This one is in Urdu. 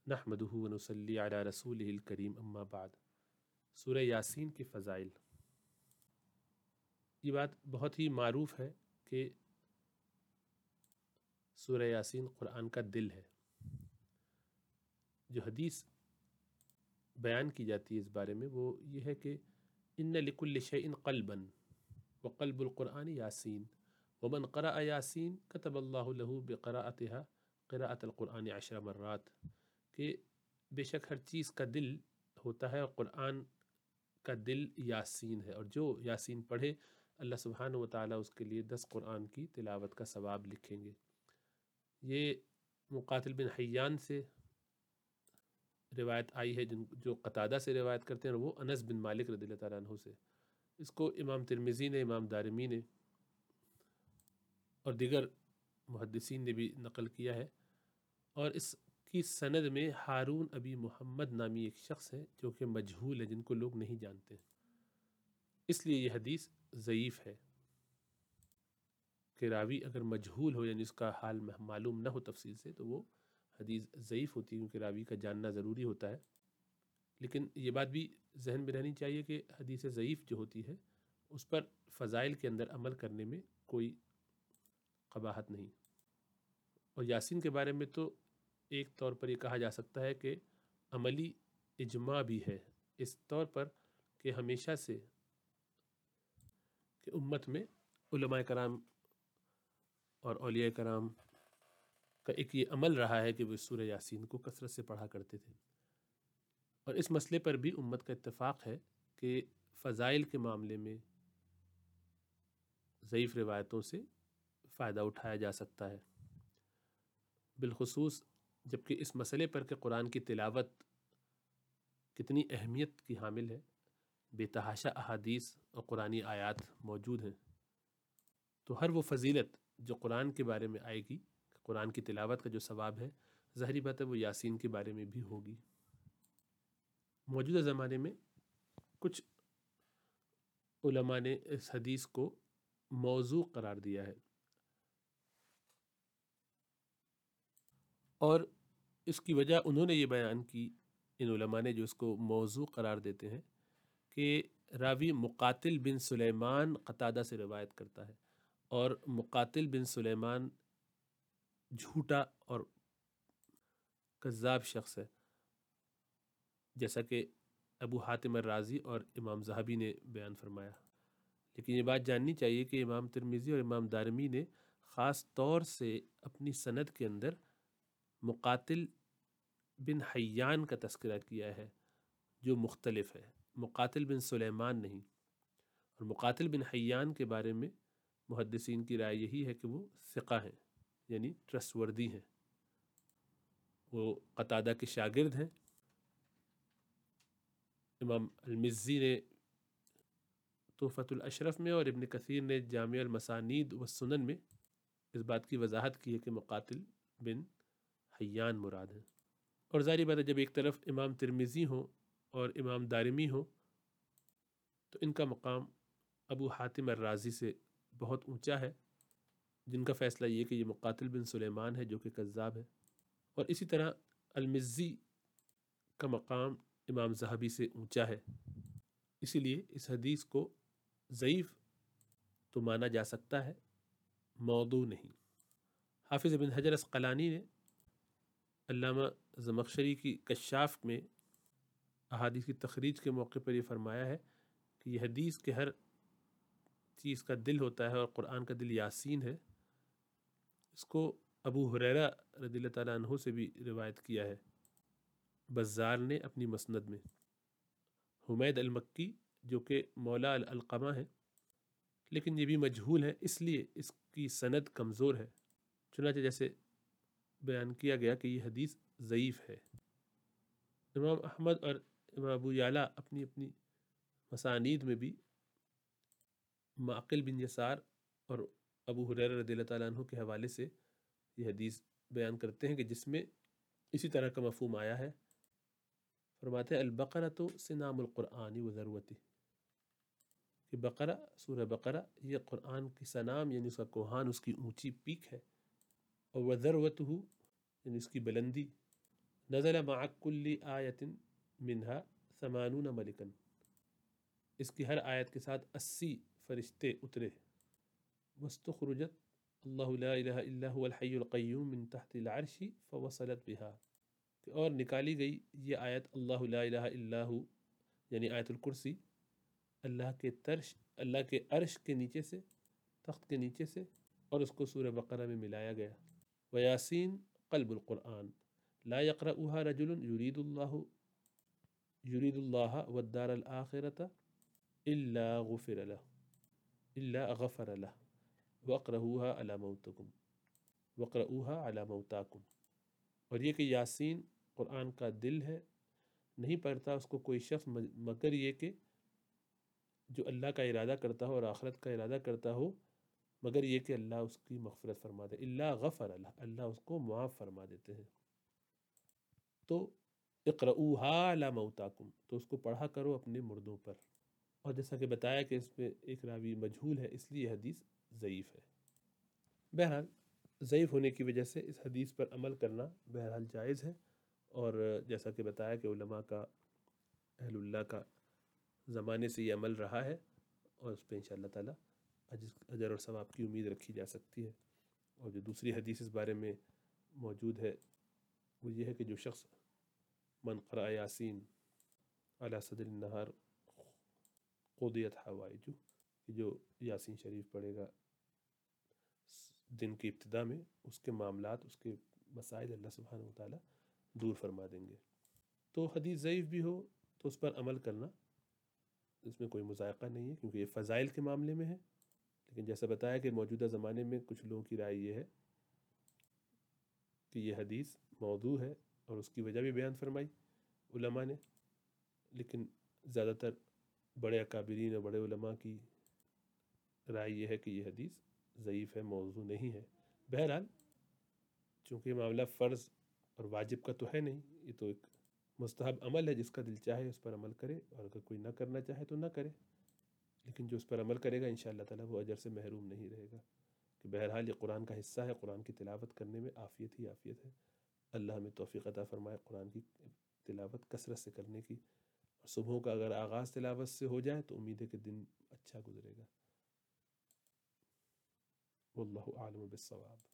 نحمدہ ونصلی علی رسولہ الکریم اما بعد۔ سورہ یاسین کے فضائل۔ یہ بات بہت ہی معروف ہے کہ سورہ یاسین قرآن کا دل ہے۔ جو حدیث بیان کی جاتی ہے اس بارے میں وہ یہ ہے کہ ان لکل شیء قلبا وقلب القرآن یاسین ومن قرأ یاسین کتب اللہ له بقراءتها قراءة القرآن 10 مرات، کہ بے شک ہر چیز کا دل ہوتا ہے اور قرآن کا دل یاسین ہے، اور جو یاسین پڑھے اللہ سبحانہ و تعالیٰ اس کے لیے 10 قرآن کی تلاوت کا ثواب لکھیں گے۔ یہ مقاتل بن حیان سے روایت آئی ہے، جو قتادہ سے روایت کرتے ہیں، اور وہ انس بن مالک رضی اللہ تعالیٰ عنہ سے۔ اس کو امام ترمذی نے، امام دارمی نے اور دیگر محدثین نے بھی نقل کیا ہے، اور اس کی سند میں ہارون ابی محمد نامی ایک شخص ہے جو کہ مجہول ہے، جن کو لوگ نہیں جانتے، اس لیے یہ حدیث ضعیف ہے۔ کہ راوی اگر مجہول ہو، یعنی اس کا حال معلوم نہ ہو تفصیل سے، تو وہ حدیث ضعیف ہوتی ہے، کیونکہ راوی کا جاننا ضروری ہوتا ہے۔ لیکن یہ بات بھی ذہن میں رہنی چاہیے کہ حدیث ضعیف جو ہوتی ہے اس پر فضائل کے اندر عمل کرنے میں کوئی قباحت نہیں۔ اور یاسین کے بارے میں تو ایک طور پر یہ کہا جا سکتا ہے کہ عملی اجماع بھی ہے، اس طور پر کہ ہمیشہ سے کہ امت میں علماء کرام اور اولیاء کرام کا ایک یہ عمل رہا ہے کہ وہ سورہ یاسین کو کثرت سے پڑھا کرتے تھے، اور اس مسئلے پر بھی امت کا اتفاق ہے کہ فضائل کے معاملے میں ضعیف روایتوں سے فائدہ اٹھایا جا سکتا ہے، بالخصوص جبکہ اس مسئلے پر کہ قرآن کی تلاوت کتنی اہمیت کی حامل ہے، بے تحاشا احادیث اور قرآنی آیات موجود ہیں، تو ہر وہ فضیلت جو قرآن کے بارے میں آئے گی، قرآن کی تلاوت کا جو ثواب ہے، ظاہری بات ہے وہ یاسین کے بارے میں بھی ہوگی۔ موجودہ زمانے میں کچھ علماء نے اس حدیث کو موضوع قرار دیا ہے، اور اس کی وجہ انہوں نے یہ بیان کی، ان علماء نے جو اس کو موضوع قرار دیتے ہیں، کہ راوی مقاتل بن سلیمان قتادہ سے روایت کرتا ہے، اور مقاتل بن سلیمان جھوٹا اور کذاب شخص ہے، جیسا کہ ابو حاتم الرازی اور امام ذہبی نے بیان فرمایا۔ لیکن یہ بات جاننی چاہیے کہ امام ترمذی اور امام دارمی نے خاص طور سے اپنی سند کے اندر مقاتل بن حیان کا تذکرہ کیا ہے، جو مختلف ہے، مقاتل بن سلیمان نہیں۔ اور مقاتل بن حیان کے بارے میں محدثین کی رائے یہی ہے کہ وہ ثقہ ہیں، یعنی ٹرسٹ وردی ہیں، وہ قتادہ کے شاگرد ہیں۔ امام المزی نے تحفۃ الاشرف میں اور ابن کثیر نے جامع المسانید والسنن میں اس بات کی وضاحت کی ہے کہ مقاتل بن حیان مراد ہیں۔ اور ظاہری بات ہے جب ایک طرف امام ترمذی ہوں اور امام دارمی ہوں تو ان کا مقام ابو حاتم الرازی سے بہت اونچا ہے، جن کا فیصلہ یہ کہ یہ مقاتل بن سلیمان ہے جو کہ کذاب ہے، اور اسی طرح المزی کا مقام امام ذہبی سے اونچا ہے، اسی لیے اس حدیث کو ضعیف تو مانا جا سکتا ہے، موضوع نہیں۔ حافظ ابن حجر اسقلانی نے علامہ زمخشری کی کشاف میں احادیث کی تخریج کے موقع پر یہ فرمایا ہے کہ یہ حدیث کے ہر چیز کا دل ہوتا ہے اور قرآن کا دل یاسین ہے، اس کو ابو ہریرہ رضی اللہ تعالیٰ عنہ سے بھی روایت کیا ہے بزار نے اپنی مسند میں۔ حمید المکی جو کہ مولا القمہ ہے، لیکن یہ بھی مجہول ہے، اس لیے اس کی سند کمزور ہے، چنانچہ جیسے بیان کیا گیا کہ یہ حدیث ضعیف ہے۔ امام احمد اور امام ابو یعلیٰ اپنی اپنی مسانید میں بھی معقل بن یسار اور ابو ہریرہ رضی اللہ تعالیٰ عنہ کے حوالے سے یہ حدیث بیان کرتے ہیں کہ جس میں اسی طرح کا مفہوم آیا ہے۔ فرماتے ہیں البقرۃ سنام القرآن و ذروتہ، کہ بقرہ، سورہ بقرہ یہ قرآن کی سنام یعنی اس کا کوہان، اس کی اونچی پیک ہے، اور وذروتہ یعنی اس کی بلندی، نزل مع كل آیت منها 80 ملکن، اس کی ہر آیت کے ساتھ 80 فرشتے اترے. واستخرجت اللہ لا الہ الا هو الحی القیوم من تحت العرش فوصلت بها، اور نکالی گئی یہ آیت اللہ لا الہ الا ہو یعنی آیت الکرسی اللہ کے عرش کے نیچے سے، تخت کے نیچے سے، اور اس کو سورہ بقرہ میں ملایا گیا. ویاسین قلب القرآن لا يقرأها رجل يريد الله والدار الآخرة إلا غفر له وَاقْرَؤُوهَا عَلَى مَوْتَاكُمْ. اور یہ کہ یاسین قرآن کا دل ہے، نہیں پڑھتا اس کو کوئی شخص مگر یہ کہ جو اللہ کا ارادہ کرتا ہو اور آخرت کا ارادہ کرتا ہو، مگر یہ کہ اللہ اس کی مغفرت فرما دے. اللہ غفر اللہ، اللہ اس کو معاف فرما دیتے ہیں. تو اقرؤوها علی موتاکم، تو اس کو پڑھا کرو اپنے مردوں پر. اور جیسا کہ بتایا کہ اس میں ایک راوی مجہول ہے، اس لیے حدیث ضعیف ہے. بہرحال ضعیف ہونے کی وجہ سے اس حدیث پر عمل کرنا بہرحال جائز ہے، اور جیسا کہ بتایا کہ علماء کا، اہل اللہ کا زمانے سے یہ عمل رہا ہے، اور اس پہ انشاءاللہ تعالی اجر اور ثواب کی امید رکھی جا سکتی ہے. اور جو دوسری حدیث اس بارے میں موجود ہے وہ یہ ہے کہ جو شخص من قرأ یاسین علی صدر النہار قضیت حوائجہ، جو یاسین شریف پڑھے گا دن کی ابتدا میں، اس کے معاملات، اس کے مسائل اللہ سبحانہ وتعالی دور فرما دیں گے. تو حدیث ضعیف بھی ہو تو اس پر عمل کرنا، اس میں کوئی مذائقہ نہیں ہے، کیونکہ یہ فضائل کے معاملے میں ہے. لیکن جیسا بتایا کہ موجودہ زمانے میں کچھ لوگوں کی رائے یہ ہے کہ یہ حدیث موضوع ہے، اور اس کی وجہ بھی بیان فرمائی علماء نے. لیکن زیادہ تر بڑے اکابرین اور بڑے علماء کی رائے یہ ہے کہ یہ حدیث ضعیف ہے، موضوع نہیں ہے. بہرحال چونکہ یہ معاملہ فرض اور واجب کا تو ہے نہیں، یہ تو ایک مستحب عمل ہے، جس کا دل چاہے اس پر عمل کرے، اور اگر کوئی نہ کرنا چاہے تو نہ کرے. لیکن جو اس پر عمل کرے گا انشاءاللہ تعالیٰ وہ اجر سے محروم نہیں رہے گا. کہ بہرحال یہ قرآن کا حصہ ہے، قرآن کی تلاوت کرنے میں عافیت ہی عافیت ہے. اللہ ہمیں توفیق عطا فرمائے قرآن کی تلاوت کثرت سے کرنے کی. اور صبحوں کا اگر آغاز تلاوت سے ہو جائے تو امید ہے کہ دن اچھا گزرے گا. واللہ اعلم بالصواب.